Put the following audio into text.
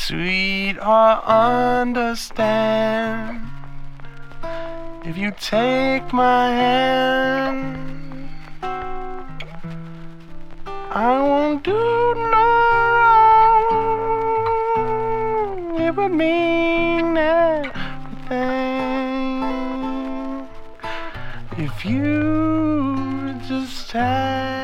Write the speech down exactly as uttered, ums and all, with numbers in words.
sweetheart, understand. If you take my hand, I won't do no wrong. It would mean everything if you just have